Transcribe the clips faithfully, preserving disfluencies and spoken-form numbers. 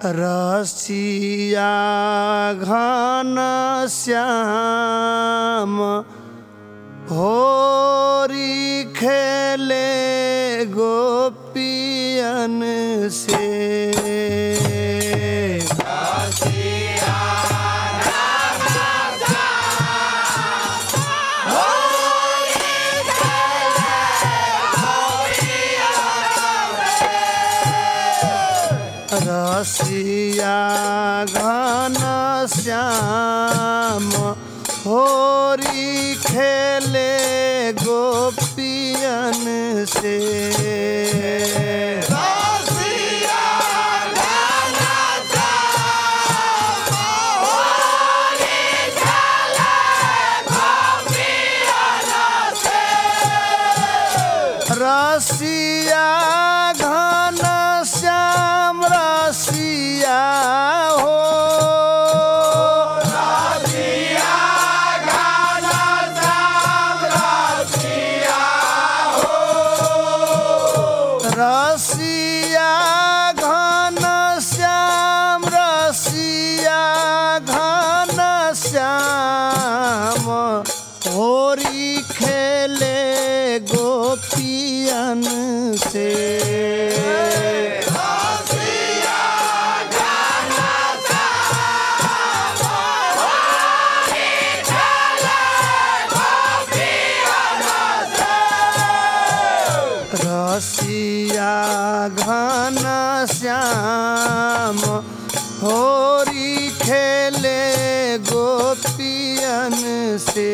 रसिया घन श्याम होरी खेले गोपियन से। रसिया घन श्याम होरी खेले गोपियन से। रसिया घन श्याम रसिया हो रसिया घन श्याम रसिया हो। रसिया घन श्याम रसिया घन श्याम होरी खेले गोपियन से। रसिया घन श्याम होरी खेले गोपियन से।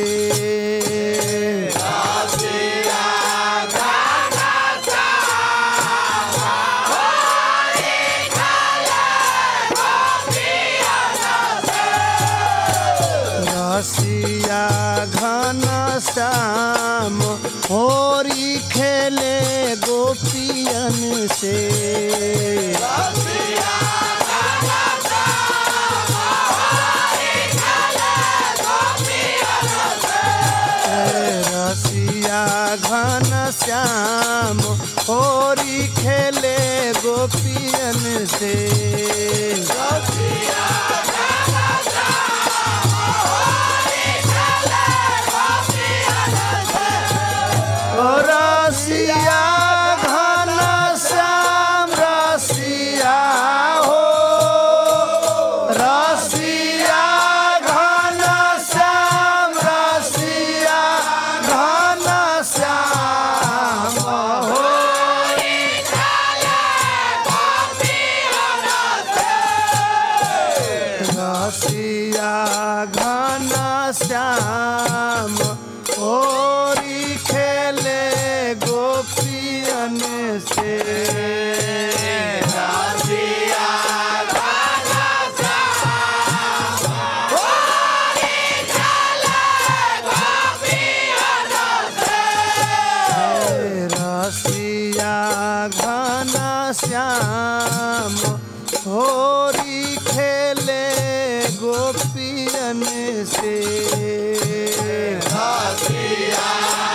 रसिया घन श्याम होरी खेले गोपियन से। रसिया घन श्याम होरी खेले गोपियन से। रसिया घन श्याम रसिया हो रसिया घन श्याम रसिया घन श्याम हो। रसिया घन श्याम होरी खेले गोपियन से। रसिया घन श्याम होरी खेले गोपियन से। रसिया घन श्याम होरी खेले गोपियन से। रसिया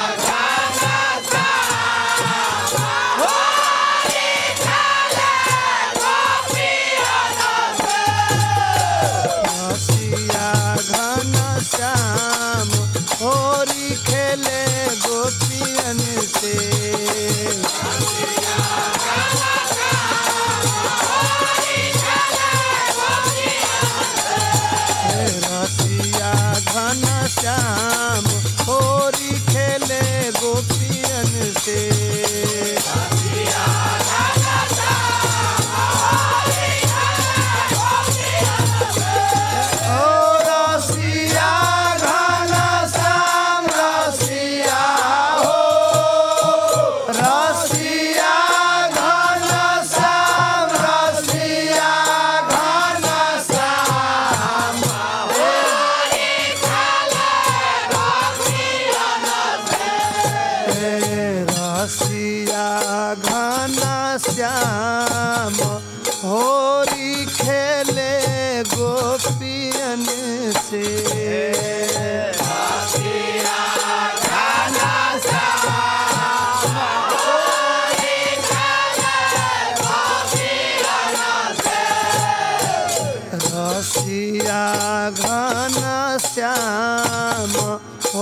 घन श्याम होरी खेले गोपियन से। रसिया घन श्याम होरी खेले गोपियन से। रसिया घन श्याम होरी खेले गोपियन से। रसिया घन श्याम होरी खेले गोपियन से।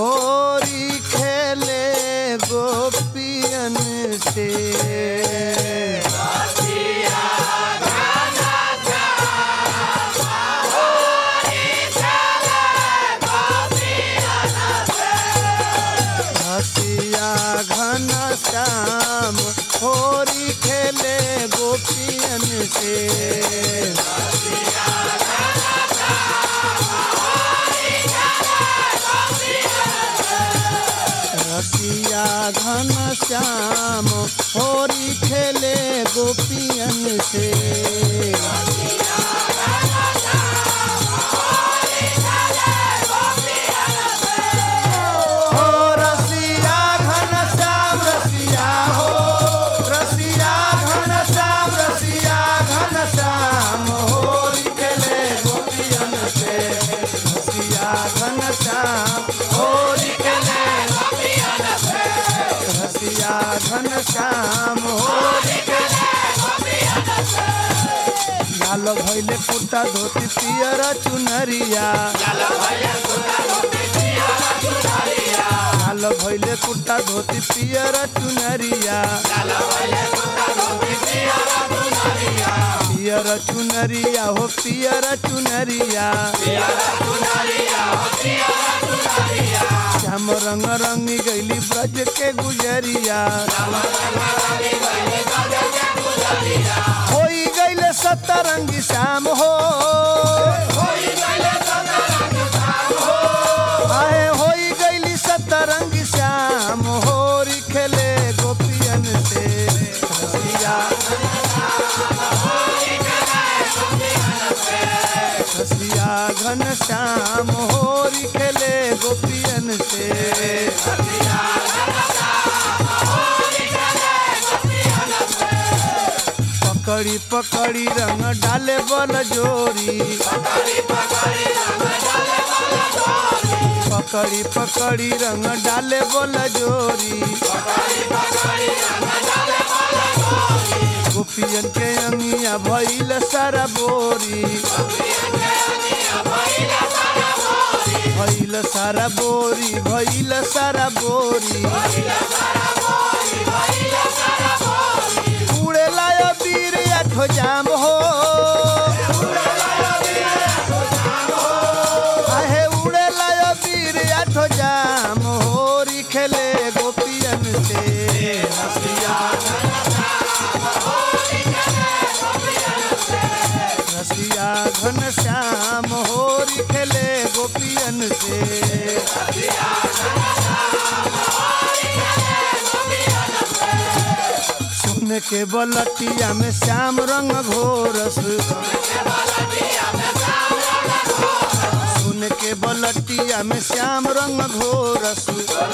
होरी खेले गोपियन से हसिया घन श्याम होरी खेले गोपियन से रसिया घन श्याम होरी खेले गोपियन से हो रसिया घन श्याम रसिया हो रसिया घन श्याम रसिया घन श्याम होरी खेले गोपियन से रसिया घन श्याम होरी खेले रसिया घन श्याम होरी लाल भैले कुर्ता धोती पियर चुनरिया लाल भैले कुर्ता धोती पियर चुनरिया पियर चुनरिया हो पियर चुनरिया श्याम रंग रंगी गैली ब्रज के गुजरिया होई गैले सतरंगी श्याम हो आहे होई गैली सतरंगी श्याम होरी खेले गोपियन से रसिया रसिया घन श्याम होरी खेले गोपियन से पकड़ी पकड़ी रंग डाले बल जोरी पकड़ी पकड़ी रंग डाले बल जोरी गोपियन के अंगिया भइल सारा बोरी भइल सारा बोरी भइल सारा बोरी उड़े लायो वीर आठो जाम हो आहे उड़े लायो वीर आठो जाम होरी खेले गोपियन से रसिया रसिया घन श्याम होरी खेले गोपियन से सुन के बलटिया में श्याम रंग घोरस सुन के बलटिया में श्याम रंग घोरस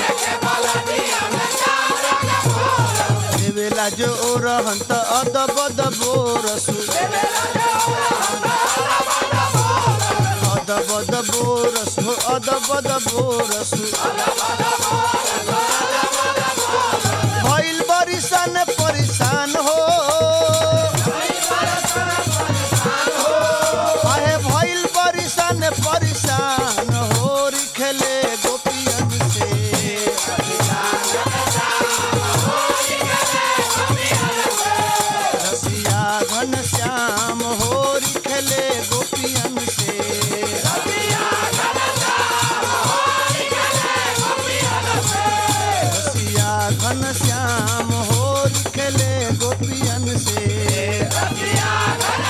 देवेला जो रहंत अद बद बोरस अद बद बोरस हो अद बद बोरस भइल बरिसन परेशान हो आहे भइल बरिसन परेशान होरी खेले गोपियन से रसिया घन श्याम होरी खेले गोपियन से रसिया घन श्याम होरी खेले गोपियन से